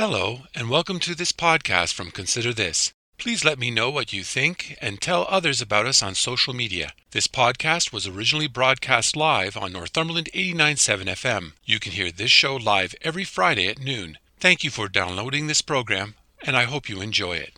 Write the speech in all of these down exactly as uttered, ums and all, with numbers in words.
Hello, and welcome to this podcast from Consider This. Please let me know what you think and tell others about us on social media. This podcast was originally broadcast live on Northumberland eighty-nine point seven F M. You can hear this show live every Friday at noon. Thank you for downloading this program, and I hope you enjoy it.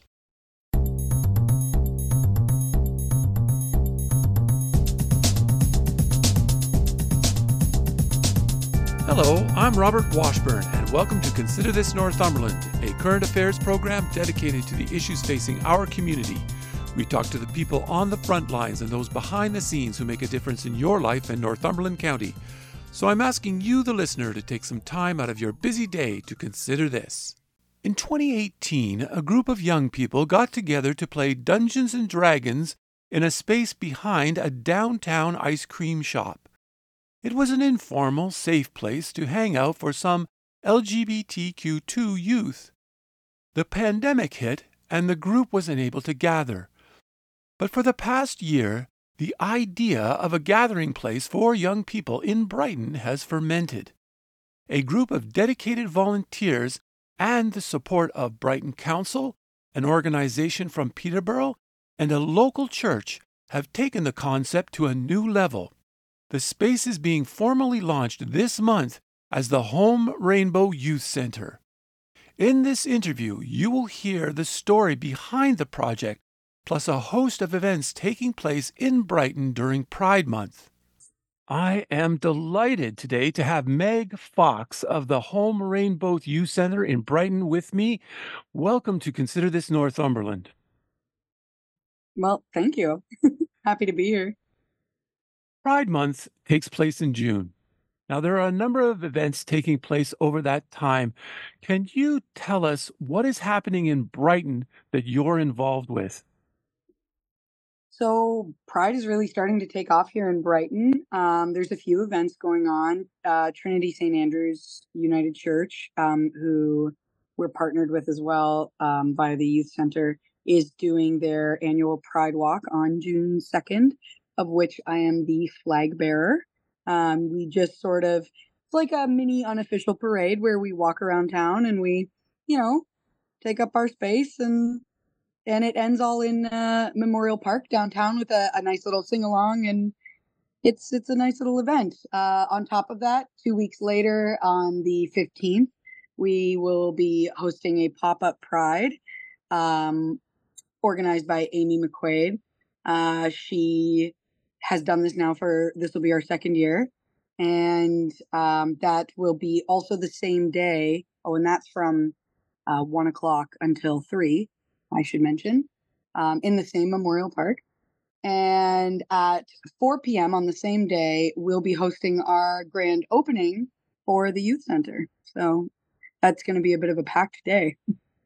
Hello, I'm Robert Washburn, and welcome to Consider This Northumberland, a current affairs program dedicated to the issues facing our community. We talk to the people on the front lines and those behind the scenes who make a difference in your life in Northumberland County. So I'm asking you, the listener, to take some time out of your busy day to consider this. In twenty eighteen, a group of young people got together to play Dungeons and Dragons in a space behind a downtown ice cream shop. It was an informal, safe place to hang out for some L G B T Q two youth. The pandemic hit, and the group was unable to gather. But for the past year, the idea of a gathering place for young people in Brighton has fermented. A group of dedicated volunteers and the support of Brighton Council, an organization from Peterborough, and a local church have taken the concept to a new level. The space is being formally launched this month as the Home Rainbow Youth Center. In this interview, you will hear the story behind the project, plus a host of events taking place in Brighton during Pride Month. I am delighted today to have Meg Fox of the Home Rainbow Youth Center in Brighton with me. Welcome to Consider This Northumberland. Well, thank you. Happy to be here. Pride Month takes place in June. Now, there are a number of events taking place over that time. Can you tell us what is happening in Brighton that you're involved with? So Pride is really starting to take off here in Brighton. Um, there's a few events going on. Uh, Trinity Saint Andrew's United Church, um, who we're partnered with as well um, via the Youth Center, is doing their annual Pride Walk on June second, of which I am the flag bearer. Um, we just sort of, it's like a mini unofficial parade where we walk around town and we, you know, take up our space, and and it ends all in uh, Memorial Park downtown with a, a nice little sing-along, and it's it's a nice little event. Uh, on top of that, two weeks later, on the fifteenth, we will be hosting a pop-up Pride um, organized by Amy McQuaid. Uh, she has done this now for, this will be our second year. And um, that will be also the same day. Oh, and that's from uh, one o'clock until three, I should mention, um, in the same Memorial Park. And at four p.m. on the same day, we'll be hosting our grand opening for the Youth Center. So that's going to be a bit of a packed day.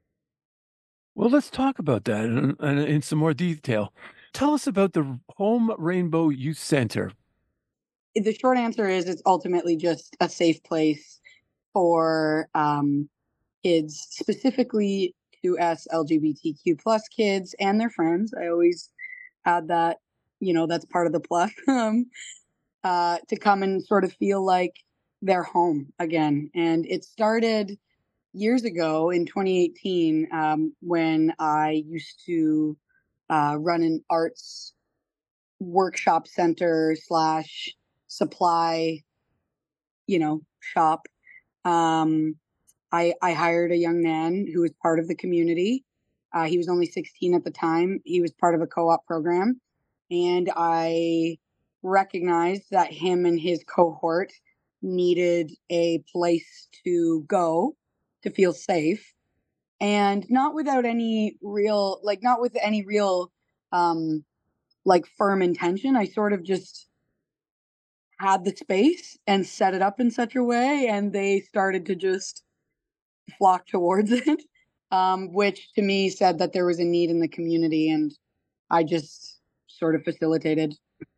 Well, let's talk about that in, in, in some more detail. Tell us about the Home Rainbow Youth Center. The short answer is it's ultimately just a safe place for um, kids, specifically to us L G B T Q plus kids and their friends. I always add that, you know, that's part of the plus, um, uh, to come and sort of feel like they're home again. And it started years ago in twenty eighteen um, when I used to uh, run an arts workshop center slash supply, you know, shop. Um, I, I hired a young man who was part of the community. Uh, he was only sixteen at the time. He was part of a co-op program. And I recognized that him and his cohort needed a place to go to feel safe. And not without any real, like, not with any real, um, like, firm intention. I sort of just had the space and set it up in such a way, and they started to just flock towards it, um, which to me said that there was a need in the community, and I just sort of facilitated.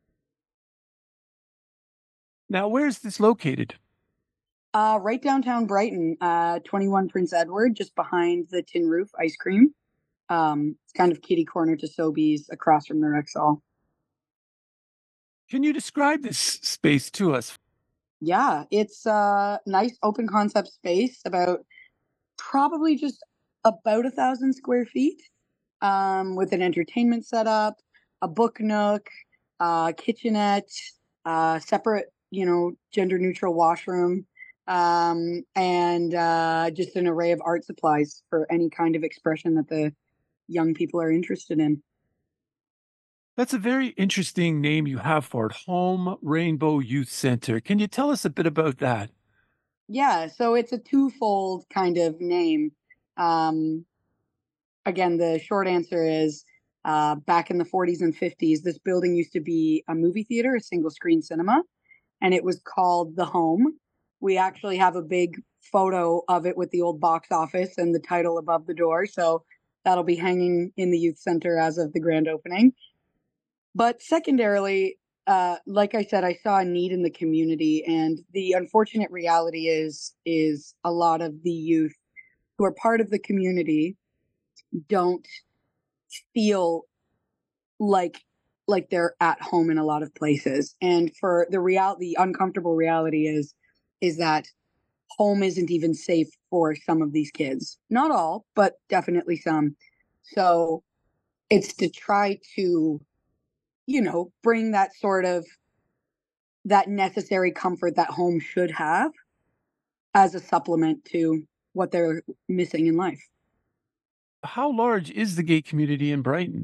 Now, where's this located? Uh, right downtown Brighton, uh, twenty-one Prince Edward, just behind the Tin Roof Ice Cream. Um, it's kind of kitty corner to Sobeys, across from the Rexall. Can you describe this space to us? Yeah, it's a nice open concept space, about probably just about a thousand square feet, um, with an entertainment setup, a book nook, uh, kitchenette, uh, separate, you know, gender neutral washroom, um, and uh, just an array of art supplies for any kind of expression that the young people are interested in. That's a very interesting name you have for it, Home Rainbow Youth Center. Can you tell us a bit about that? Yeah, so it's a twofold kind of name. Um, Again, the short answer is uh, back in the forties and fifties, this building used to be a movie theater, a single screen cinema, and it was called The Home. We actually have a big photo of it with the old box office and the title above the door. So that'll be hanging in the youth center as of the grand opening. But secondarily, uh, like I said, I saw a need in the community, and the unfortunate reality is is a lot of the youth who are part of the community don't feel like like they're at home in a lot of places. And for the real the uncomfortable reality is is that home isn't even safe for some of these kids. Not all, but definitely some. So it's to try to, you know, bring that sort of that necessary comfort that home should have as a supplement to what they're missing in life. How large is the gay community in Brighton?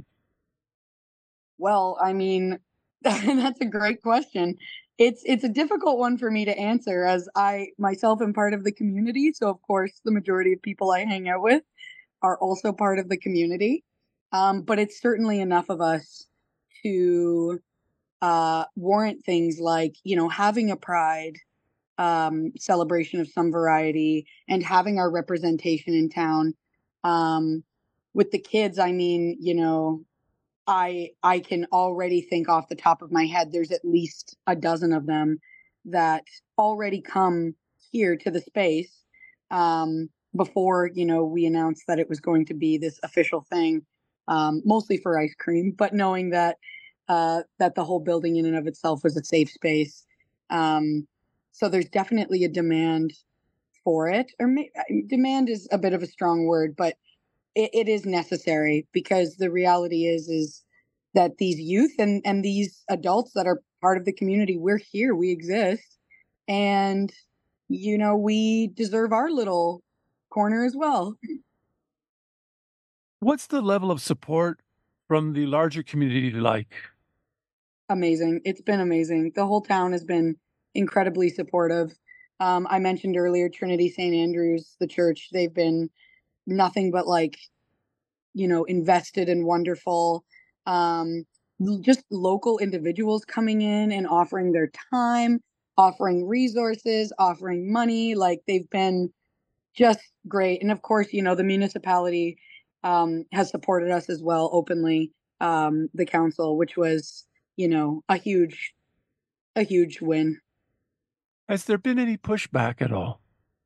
Well, I mean, that's a great question. It's it's a difficult one for me to answer as I myself am part of the community, so of course the majority of people I hang out with are also part of the community. Um, but it's certainly enough of us to uh, warrant things like, you know, having a pride um, celebration of some variety and having our representation in town. Um, with the kids, I mean, you know, I I can already think off the top of my head, there's at least a dozen of them that already come here to the space, um, before, you know, we announced that it was going to be this official thing, um, mostly for ice cream, but knowing that, uh, that the whole building in and of itself was a safe space. Um, so there's definitely a demand for it, or may demand is a bit of a strong word, but it, it is necessary because the reality is is that these youth and and these adults that are part of the community, we're here, we exist, and you know we deserve our little corner as well. What's the level of support from the larger community like? Amazing, it's been amazing. The whole town has been incredibly supportive. um, I mentioned earlier Trinity St. Andrews, the church, they've been nothing but like, you know, invested and wonderful. Um, just local individuals coming in and offering their time, offering resources, offering money. Like they've been just great. And of course, you know, the municipality um, has supported us as well openly, um, the council, which was, you know, a huge, a huge win. Has there been any pushback at all?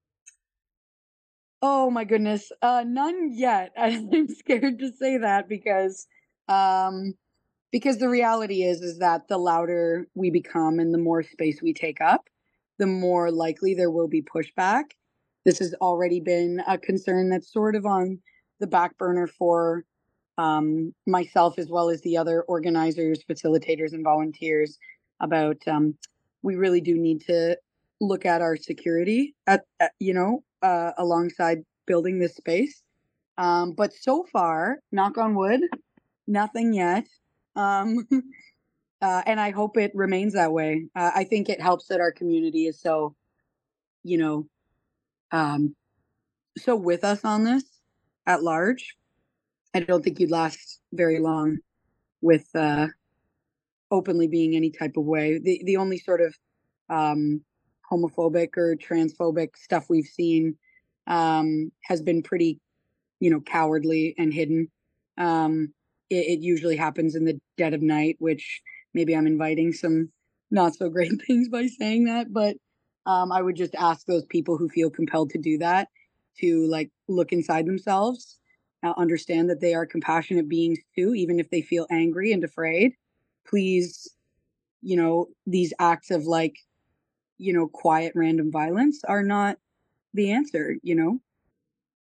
Oh my goodness. Uh, none yet. I'm scared to say that because um, because the reality is is that the louder we become and the more space we take up, the more likely there will be pushback. This has already been a concern that's sort of on the back burner for um, myself as well as the other organizers, facilitators, and volunteers about um, we really do need to look at our security at, at you know uh, alongside building this space. Um, but so far, knock on wood, nothing yet. Um, uh, and I hope it remains that way. Uh, I think it helps that our community is so, you know, um, so with us on this at large. I don't think you'd last very long with uh, openly being any type of way. The the only sort of um, homophobic or transphobic stuff we've seen um, has been pretty, you know, cowardly and hidden. Um, it, it usually happens in the dead of night, which maybe I'm inviting some not so great things by saying that, but um, I would just ask those people who feel compelled to do that to like look inside themselves, uh, understand that they are compassionate beings too, even if they feel angry and afraid. Please, you know, these acts of like, you know, quiet random violence are not the answer, you know?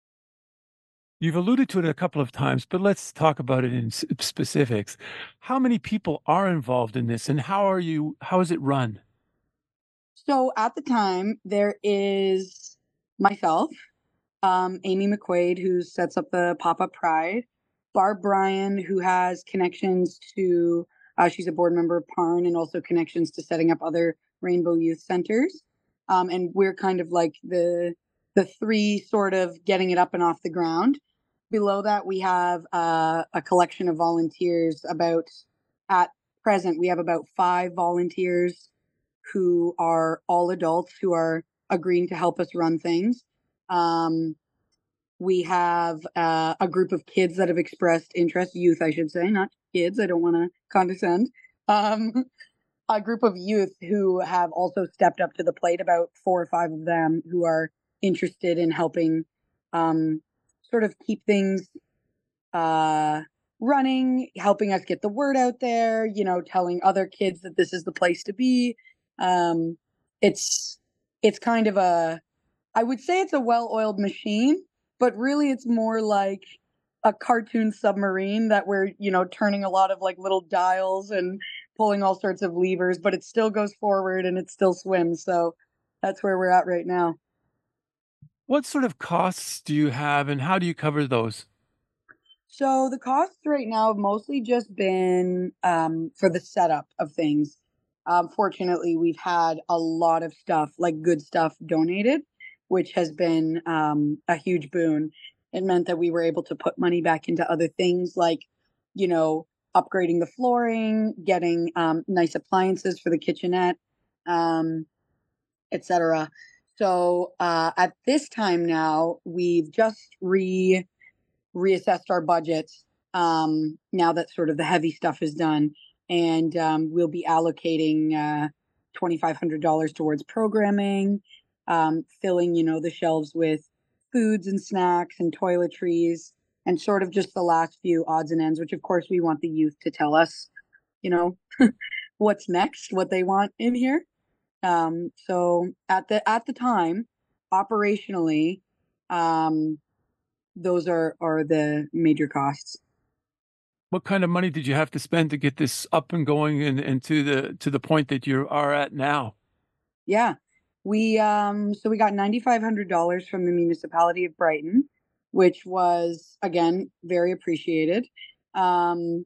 You've alluded to it a couple of times, but let's talk about it in s- specifics. How many people are involved in this, and how are you? How is it run? So at the time, there is myself, um, Amy McQuaid, who sets up the Pop Up Pride, Barb Bryan, who has connections to, uh, she's a board member of Parn and also connections to setting up other Rainbow Youth Centers. Um, and we're kind of like the the three sort of getting it up and off the ground. Below that, we have uh, a collection of volunteers. About at present, we have about five volunteers who are all adults who are agreeing to help us run things. Um, we have uh, a group of kids that have expressed interest, youth, I should say, not kids. I don't want to condescend. Um, a group of youth who have also stepped up to the plate, about four or five of them who are interested in helping um, sort of keep things uh, running, helping us get the word out there, you know, telling other kids that this is the place to be. Um, it's it's kind of a, I would say it's a well-oiled machine, but really it's more like a cartoon submarine that we're, you know, turning a lot of like little dials and pulling all sorts of levers, but it still goes forward and it still swims. So that's where we're at right now. What sort of costs do you have, and how do you cover those? So the costs right now have mostly just been um, for the setup of things. Um, fortunately, we've had a lot of stuff, like good stuff, donated, which has been um, a huge boon. It meant that we were able to put money back into other things like, you know, upgrading the flooring, getting um, nice appliances for the kitchenette, um, et cetera. So uh, at this time now, we've just re reassessed our budget um, now that sort of the heavy stuff is done, and um, we'll be allocating uh, twenty-five hundred dollars towards programming, um, filling you know the shelves with foods and snacks and toiletries, and sort of just the last few odds and ends. Which of course we want the youth to tell us, you know, what's next, what they want in here. Um, so at the at the time, operationally, um, those are are the major costs. What kind of money did you have to spend to get this up and going, and, and to the to the point that you are at now? Yeah. We um so we got ninety-five hundred dollars from the municipality of Brighton, which was again very appreciated. Um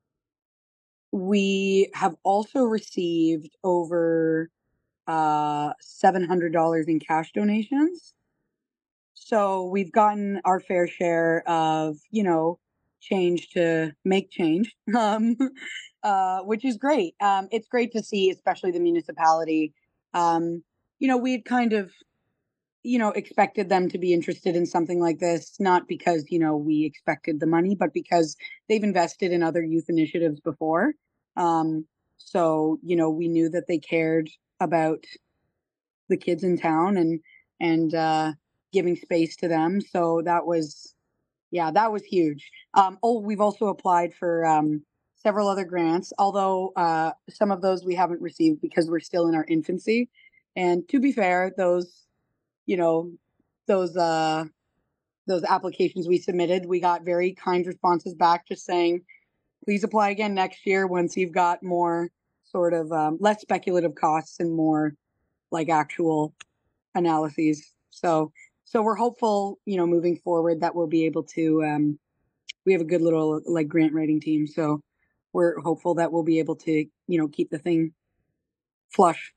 we have also received over uh seven hundred dollars in cash donations. So we've gotten our fair share of, you know, change to make change, um, uh, which is great. Um, it's great to see, especially the municipality. Um, you know, we had kind of, you know, expected them to be interested in something like this, not because, you know, we expected the money, but because they've invested in other youth initiatives before. Um, so, you know, we knew that they cared about the kids in town and and uh, giving space to them. So that was, yeah, that was huge. Um, oh, we've also applied for um, several other grants, although uh, some of those we haven't received because we're still in our infancy. And to be fair, those, you know, those uh, those applications we submitted, we got very kind responses back, just saying, please apply again next year once you've got more sort of um, less speculative costs and more like actual analyses. So so we're hopeful, you know, moving forward that we'll be able to um we have a good little like grant writing team. So we're hopeful that we'll be able to, you know, keep the thing flush.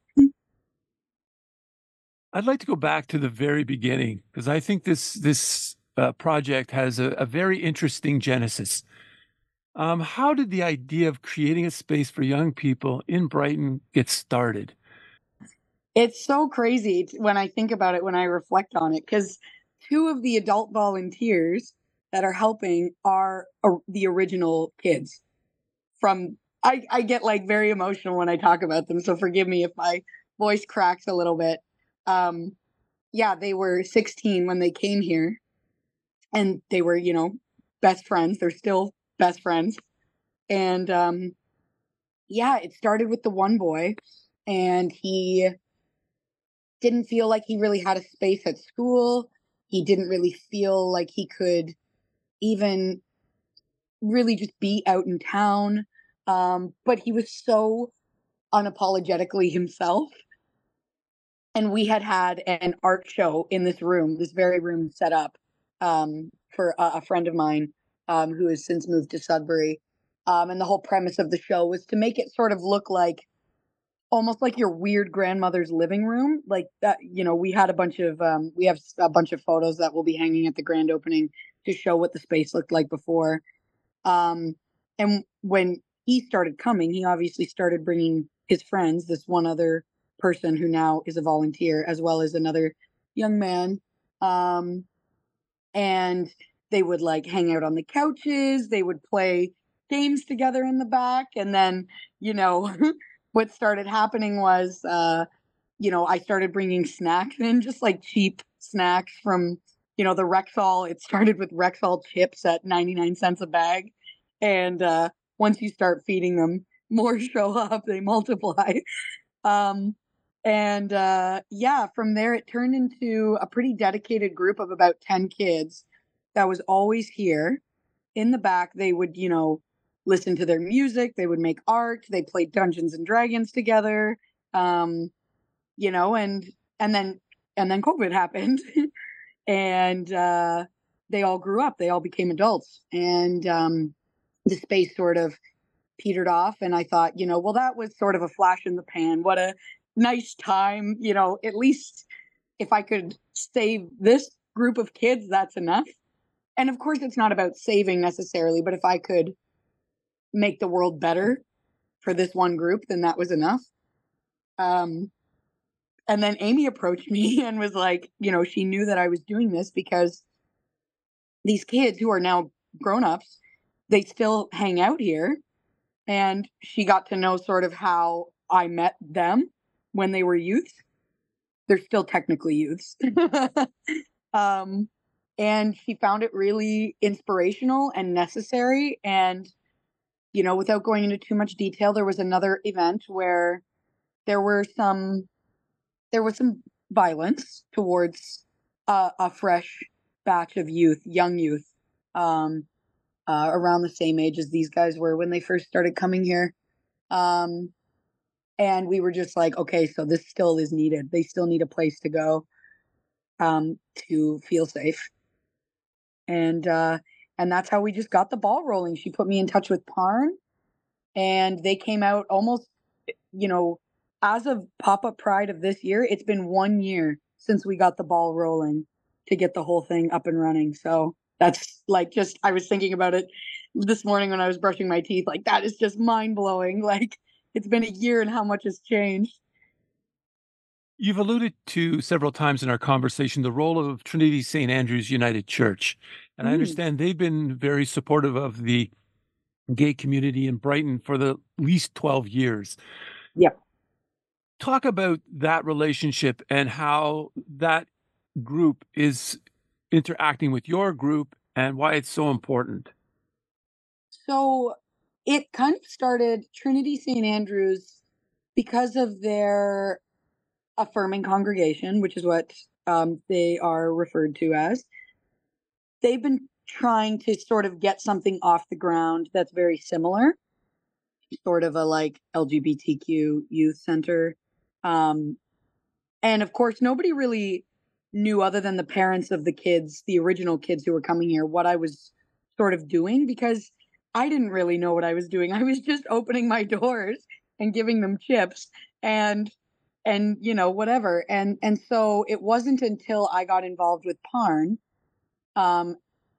I'd like to go back to the very beginning because I think this this uh, project has a, a very interesting genesis. Um, how did the idea of creating a space for young people in Brighton get started? It's so crazy when I think about it, when I reflect on it, because two of the adult volunteers that are helping are or the original kids from I, I get like very emotional when I talk about them. So forgive me if my voice cracks a little bit. Um, yeah, they were sixteen when they came here and they were, you know, best friends. They're still best friends. And um, yeah, it started with the one boy, and he didn't feel like he really had a space at school. He didn't really feel like he could. even really just be out in town. Um, but he was so unapologetically himself. And we had had an art show in this room, this very room set up um, for a, a friend of mine um, who has since moved to Sudbury. Um, and the whole premise of the show was to make it sort of look like almost like your weird grandmother's living room. Like that, you know, we had a bunch of, um, we have a bunch of photos that will be hanging at the grand opening to show what the space looked like before. Um, and when he started coming, he obviously started bringing his friends, this one other person who now is a volunteer, as well as another young man. Um, and they would like hang out on the couches. They would play games together in the back. And then, you know, what started happening was, uh, you know, I started bringing snacks in, just like cheap snacks from, you know, the Rexall. It started with Rexall chips at ninety-nine cents a bag. And uh, once you start feeding them, more show up, they multiply. Um, and uh, yeah, from there, it turned into a pretty dedicated group of about ten kids that was always here in the back. They would, you know, listen to their music, they would make art, they played Dungeons and Dragons together. Um, you know, and and then and then COVID happened, and uh, they all grew up. They all became adults, and um, the space sort of petered off. And I thought, you know, well, that was sort of a flash in the pan. What a nice time, you know. At least if I could save this group of kids, that's enough. And of course, it's not about saving necessarily, but if I could make the world better for this one group, then that was enough. Um, And then Amy approached me and was like, you know, she knew that I was doing this because these kids who are now grown-ups, they still hang out here. And she got to know sort of how I met them when they were youths. They're still technically youths. um, and she found it really inspirational and necessary. And, you know, without going into too much detail, there was another event where there were some there was some violence towards uh, a fresh batch of youth, young youth, um, uh, around the same age as these guys were when they first started coming here. Um, and we were just like, okay, so this still is needed. They still need a place to go um, to feel safe. And uh, and that's how we just got the ball rolling. She put me in touch with Parn, and they came out almost, you know, as of Pop Up Pride of this year, it's been one year since we got the ball rolling to get the whole thing up and running. So that's like just, I was thinking about it this morning when I was brushing my teeth. Like, that is just mind blowing. Like, it's been a year and how much has changed. You've alluded to several times in our conversation the role of Trinity Saint Andrew's United Church. And I Mm, understand they've been very supportive of the gay community in Brighton for the least twelve years. yep. Talk about that relationship and how that group is interacting with your group and why it's so important. So it kind of started Trinity Saint Andrews because of their affirming congregation, which is what um, they are referred to as. They've been trying to sort of get something off the ground that's very similar, sort of a like L G B T Q youth center. Um, and of course, nobody really knew, other than the parents of the kids, the original kids who were coming here, what I was sort of doing, because I didn't really know what I was doing. I was just opening my doors and giving them chips and and you know whatever. And and so it wasn't until I got involved with Parn um,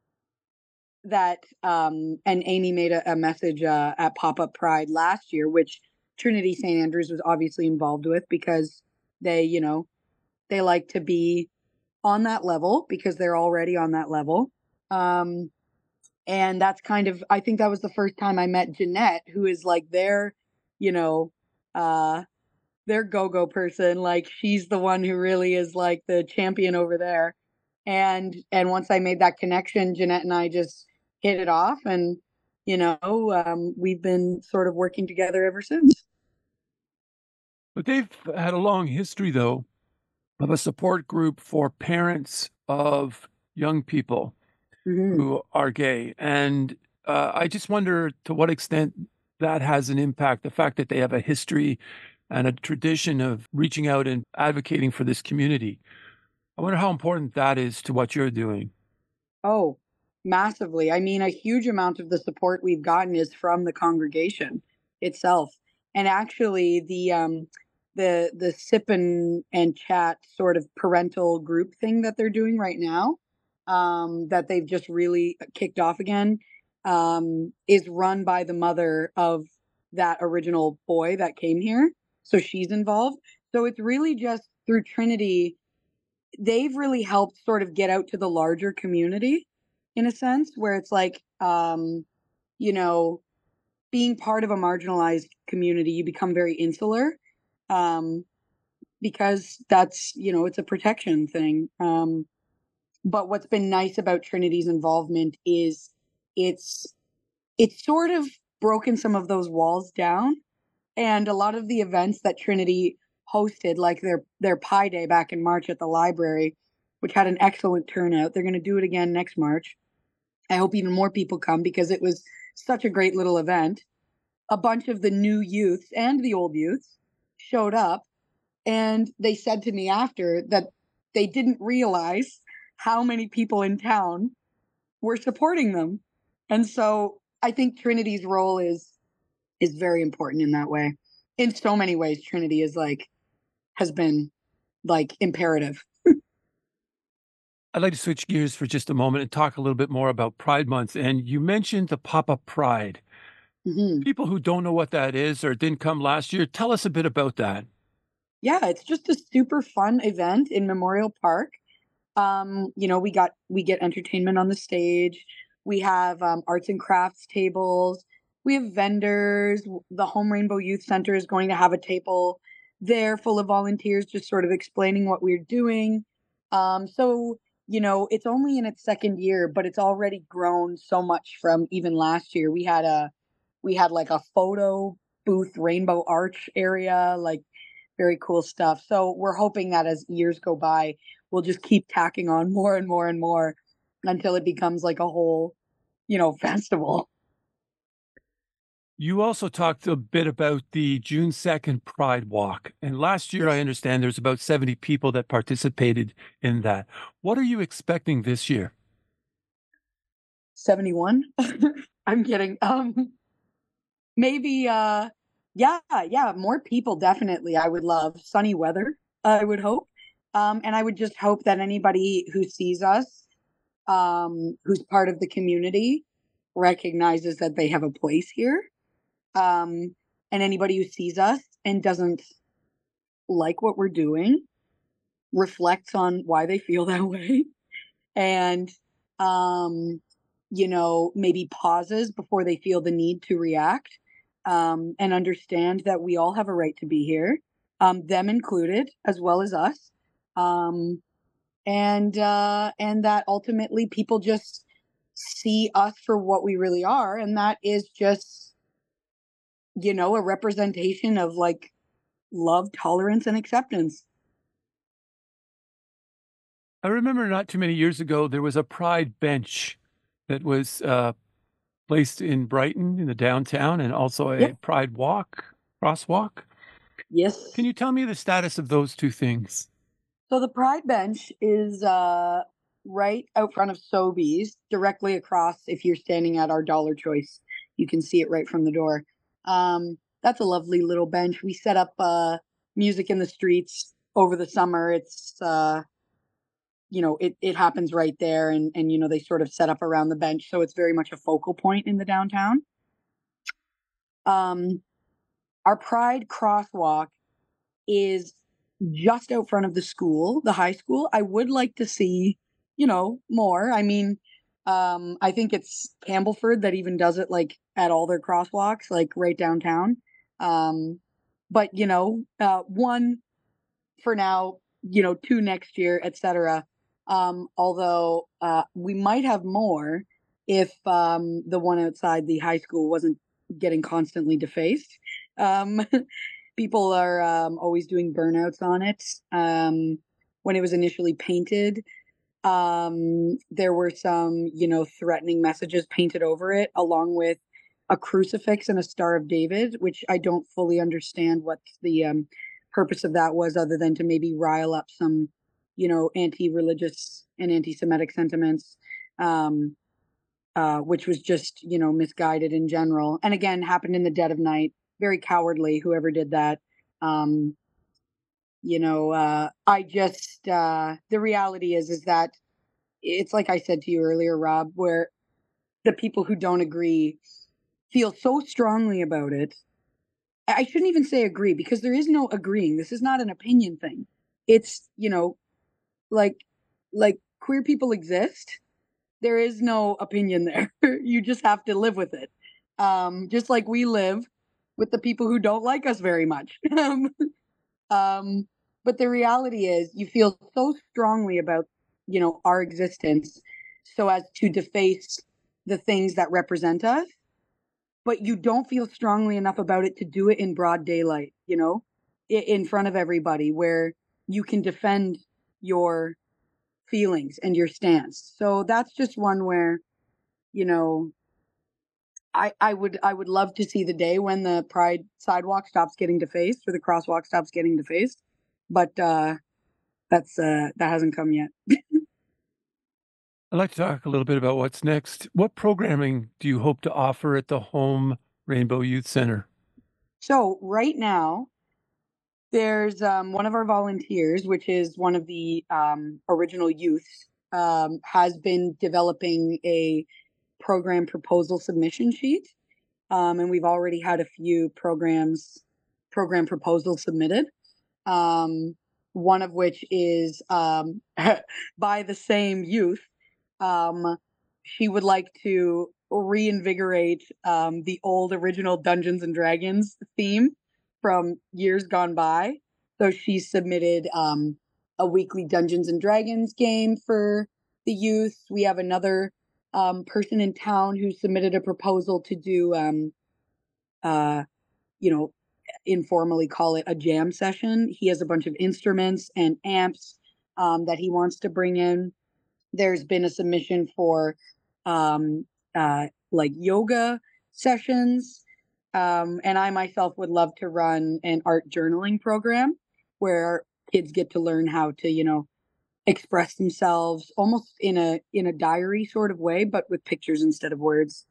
that um, and Amy made a, a message uh, at Pop Up Pride last year, which Trinity Saint Andrews was obviously involved with because they, you know, they like to be on that level because they're already on that level. Um, and that's kind of, I think that was the first time I met Jeanette, who is like their, you know, uh, their go-go person. Like, she's the one who really is like the champion over there. And and once I made that connection, Jeanette and I just hit it off, and you know, um, we've been sort of working together ever since. But they've had a long history, though, of a support group for parents of young people. Hmm. who are gay. And uh, I just wonder to what extent that has an impact, the fact that they have a history and a tradition of reaching out and advocating for this community. I wonder how important that is to what you're doing. Oh, massively. I mean, a huge amount of the support we've gotten is from the congregation itself. And actually the um the the sip and, and chat sort of parental group thing that they're doing right now, um, that they've just really kicked off again, um, is run by the mother of that original boy that came here. So she's involved. So it's really just through Trinity they've really helped sort of get out to the larger community in a sense where it's like um you know being part of a marginalized community you become very insular, um because that's you know it's a protection thing, um but what's been nice about Trinity's involvement is it's it's sort of broken some of those walls down, and a lot of the events that Trinity hosted, like their their Pi Day back in March at the library, which had an excellent turnout. They're going to do it again next March. I hope even more people come because it was such a great little event. A bunch of the new youths and the old youths showed up, and they said to me after that they didn't realize how many people in town were supporting them. And so I think Trinity's role is is very important in that way. In so many ways, Trinity is like has been like imperative. I'd like to switch gears for just a moment and talk a little bit more about Pride Month. And you mentioned the Pop Up Pride. Hmm. People who don't know what that is or didn't come last year, tell us a bit about that. Yeah, it's just a super fun event in Memorial Park. Um, you know, we got we get entertainment on the stage. We have um, arts and crafts tables. We have vendors. W- The Home Rainbow Youth Center is going to have a table there full of volunteers, just sort of explaining what we're doing. Um, so you know, it's only in its second year, but it's already grown so much from even last year. We had a we had like a photo booth, rainbow arch area, like very cool stuff. So we're hoping that as years go by, we'll just keep tacking on more and more and more until it becomes like a whole, you know, festival. You also talked a bit about the June second Pride Walk. And last year, I Yes. understand there's about seventy people that participated in that. What are you expecting this year? seventy-one. I'm kidding. Um maybe uh yeah, yeah, more people definitely. I would love sunny weather, I would hope. Um and I would just hope that anybody who sees us, um who's part of the community, recognizes that they have a place here. Um and anybody who sees us and doesn't like what we're doing reflects on why they feel that way, and um you know maybe pauses before they feel the need to react, um and understand that we all have a right to be here, um them included as well as us, um and uh and that ultimately people just see us for what we really are, and that is just you know a representation of like love, tolerance, and acceptance. I remember not too many years ago, there was a Pride bench that was uh, placed in Brighton in the downtown and also a Yep. Pride walk, crosswalk. Can Yes. you tell me the status of those two things? So the Pride bench is uh, right out front of Sobeys, directly across. If you're standing at our Dollar Choice, you can see it right from the door. Um, that's a lovely little bench. We set up uh, music in the streets over the summer. It's uh, you know it it happens right there, and and you know they sort of set up around the bench, so it's very much a focal point in the downtown. Um, our Pride crosswalk is just out front of the school, the high school. I would like to see, you know, more. I mean, um, I think it's Campbellford that even does it like at all their crosswalks, like right downtown. Um, but you know, uh, one for now, you know, two next year, et cetera. Um, although uh, we might have more if um, the one outside the high school wasn't getting constantly defaced. Um, people are um, always doing burnouts on it. Um, when it was initially painted, Um, there were some, you know, threatening messages painted over it, along with a crucifix and a Star of David, which I don't fully understand what the um, purpose of that was, other than to maybe rile up some, you know, anti-religious and anti-Semitic sentiments, um, uh, which was just, you know, misguided in general. And again, happened in the dead of night. Very cowardly, whoever did that. Um, you know, uh, I just, uh, the reality is, is that it's like I said to you earlier, Rob, where the people who don't agree feel so strongly about it. I shouldn't even say agree, because there is no agreeing. This is not an opinion thing. It's, you know, like, like queer people exist. There is no opinion there. You just have to live with it. Um, just like we live with the people who don't like us very much. um, but the reality is, you feel so strongly about, you know, our existence, so as to deface the things that represent us, but you don't feel strongly enough about it to do it in broad daylight, you know, in front of everybody, where you can defend your feelings and your stance. So that's just one where, you know, I, I would I would love to see the day when the Pride sidewalk stops getting defaced, or the crosswalk stops getting defaced, but uh, that's uh, that hasn't come yet. I'd like to talk a little bit about what's next. What programming do you hope to offer at the Home Rainbow Youth Center? So right now, there's um, one of our volunteers, which is one of the um, original youths, um, has been developing a program proposal submission sheet. Um, and we've already had a few programs, program proposals submitted. Um, one of which is um, by the same youth. Um, she would like to reinvigorate um, the old original Dungeons and Dragons theme from years gone by. So she submitted um, a weekly Dungeons and Dragons game for the youth. We have another um, person in town who submitted a proposal to do, um, uh, you know, informally call it a jam session. He has a bunch of instruments and amps um, that he wants to bring in. There's been a submission for um, uh, like yoga sessions. Um, and I myself would love to run an art journaling program where kids get to learn how to, you know, express themselves almost in a in a diary sort of way, but with pictures instead of words.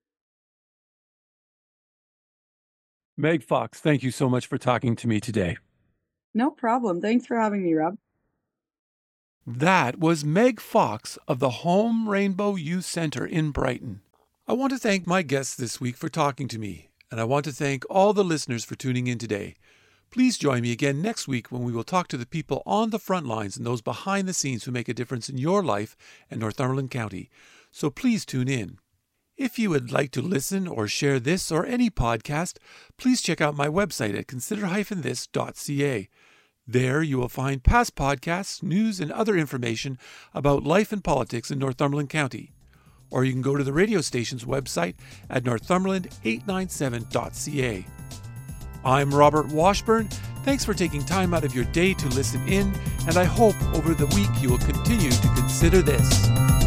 Meg Fox, thank you so much for talking to me today. No problem. Thanks for having me, Rob. That was Meg Fox of the Home Rainbow Youth Center in Brighton. I want to thank my guests this week for talking to me, and I want to thank all the listeners for tuning in today. Please join me again next week when we will talk to the people on the front lines and those behind the scenes who make a difference in your life and Northumberland County. So please tune in. If you would like to listen or share this or any podcast, please check out my website at consider dash this dot c a. There you will find past podcasts, news, and other information about life and politics in Northumberland County. Or you can go to the radio station's website at northumberland eight ninety-seven dot c a. I'm Robert Washburn. Thanks for taking time out of your day to listen in, and I hope over the week you will continue to consider this.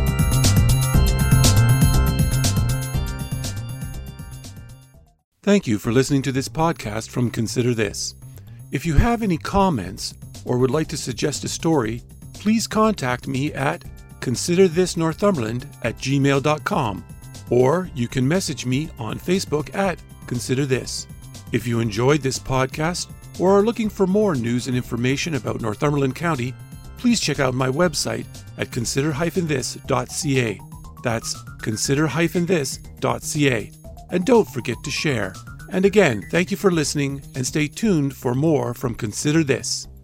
Thank you for listening to this podcast from Consider This. If you have any comments or would like to suggest a story, please contact me at consider this northumberland at gmail dot com, or you can message me on Facebook at Consider This. If you enjoyed this podcast or are looking for more news and information about Northumberland County, please check out my website at consider dash this dot c a. That's consider dash this dot c a. And don't forget to share. And again, thank you for listening, and stay tuned for more from Consider This.